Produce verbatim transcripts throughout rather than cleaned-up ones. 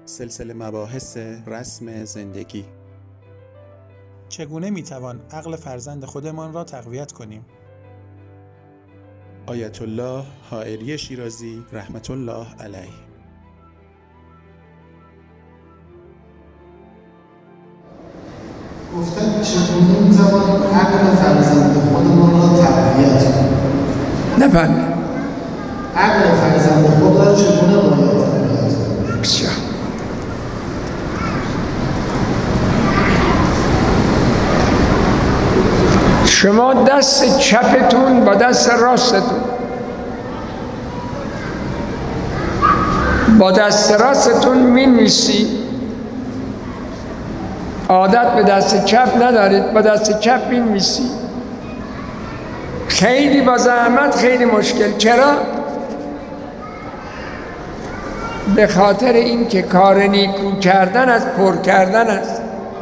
سلسله مباحث رسم زندگی. چگونه میتوان عقل فرزند خودمان را تقویت کنیم؟ آیت الله حائری شیرازی رحمت الله علیه. گفتن چگونه میتوان عقل فرزند خودمان را تقویت کنیم؟ نفهمیدم. عقل فرزند خود را چگونه باید تقویت کنیم؟ بسیار. شما دست چپتون با دست راستتون با دست راستتون می‌نویسید. عادت به دست چپ ندارید، با دست چپ می‌نویسید. خیلی با زحمت، خیلی مشکل. چرا؟ به خاطر این که کار نیکو کردن از پر کردن است.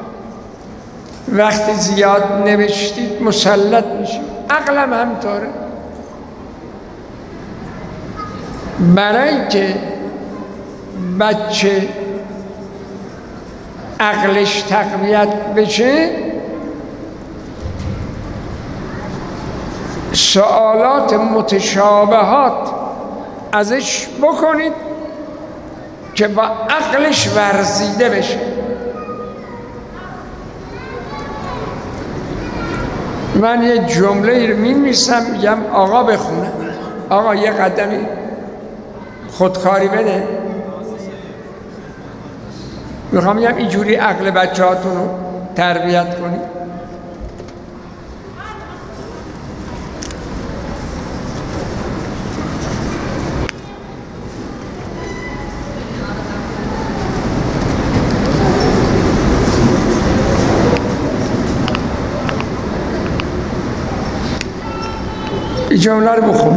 وقتی زیاد نوشتید مسلط میشید. عقلم همطوره. برای که بچه عقلش تقویت بشه سوالات متشابهات ازش بکنید که با عقلش ورزیده بشه. من یه جمله رو می‌نویسم میگم آقا بخونه، آقا یه قدمی خودکاری بده. میخوام میگم اینجوری عقل بچه هاتون رو تربیت کنید. این جمله رو بخون.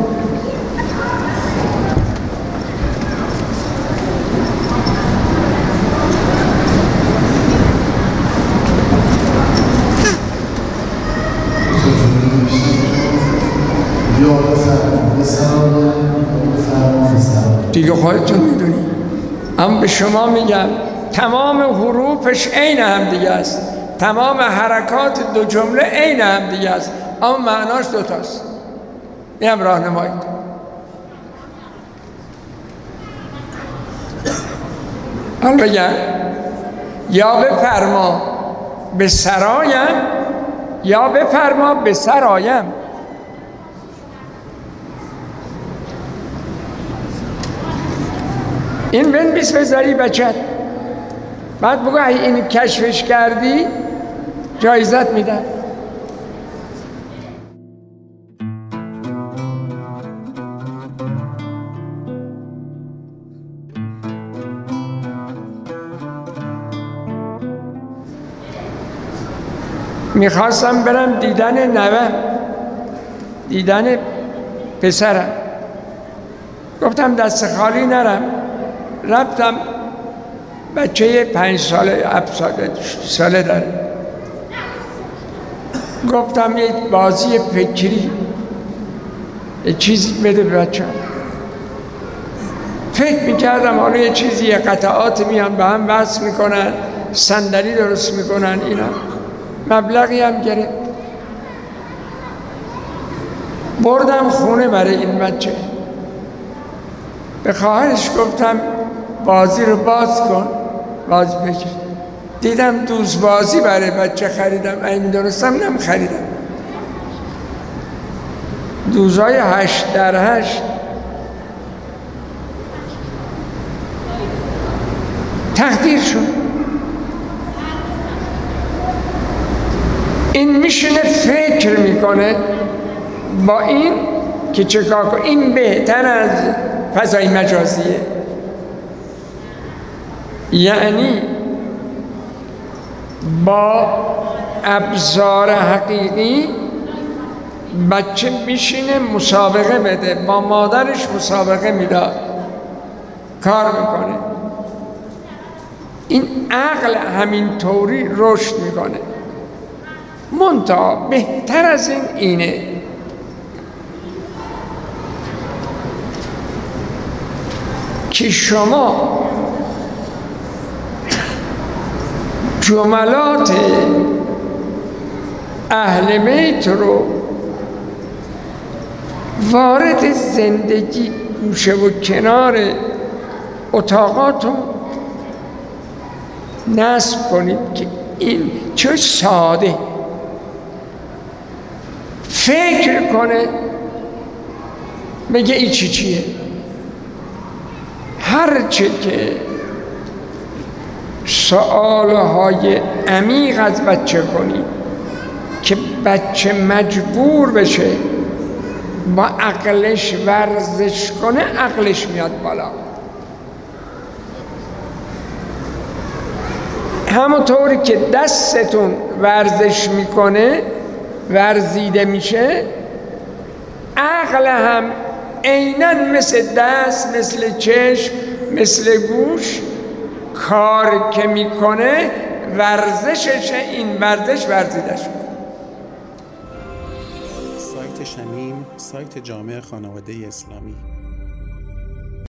دیگه خودتون میدونی. اما به شما میگم تمام حروفش عین هم دیگه است، تمام حرکات دو جمله عین هم دیگه است، اما معناش دوتاست. این هم راهنمایی. حالا بگم یا بفرما به سرایم یا بفرما به سرایم. این بنویس بذاری بچت، بعد بگو این کشفش کردی جایزت میدن. میخواستم برم دیدن نوه، دیدن پسرم. گفتم دست خالی نرم. رفتم. بچه پنج ساله هفت ساله ساله داره. گفتم یک بازی فکری یه چیزی بده به بچه. فکر میکردم حالا یه چیزی یه قطعات میان به هم وصل میکنن، صندلی درست میکنن. اینا مبلغی هم گرفت. بردم خونه برای این بچه. به خواهرش گفتم بازی رو باز کن، بازی بگیر. دیدم دوز بازی برای بچه خریدم. این درستم نم خریدم. دوزای هشت در هشت. تقدیر شد. این میشینه فکر میکنه با این که چه کار کنه. این بهتر از فضای مجازیه. یعنی با ابزار حقیقی بچه میشینه مسابقه بده، با مادرش مسابقه میداد، کار میکنه. این عقل همین طوری رشد میکنه. منتها بهتر از این اینه که شما جملات اهل بیت رو وارد زندگی گوشه و کنار اتاقاتون نصب کنید که این چه ساده فکر کنه بگه این چی چیه. هرچه که سوالهای عمیق از بچه کنید که بچه مجبور بشه با عقلش ورزش کنه، عقلش میاد بالا. همونطوری که دستتون ورزش میکنه، ورزیده میشه، عقل هم عیناً مثل دست، مثل چشم، مثل گوش کار که میکنه ورزششه. این ورزش ورزیدش میکنه. سایت شمیم، سایت جامع خانواده اسلامی.